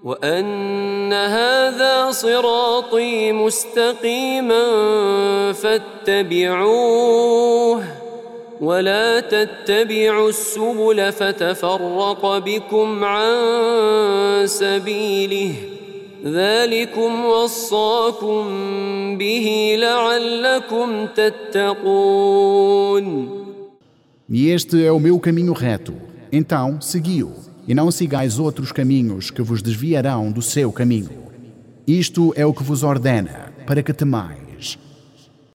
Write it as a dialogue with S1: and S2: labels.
S1: وأن هذا صراطي مستقيما فاتبعوه ولا تتبعوا السبل فتفرق بكم عن سبيله ذلكم وصاكم به لعلكم تتقون.
S2: E este é o meu caminho reto. Então, segui-o, e não sigais outros caminhos que vos desviarão do seu caminho. Isto é o que vos ordena, para que temais.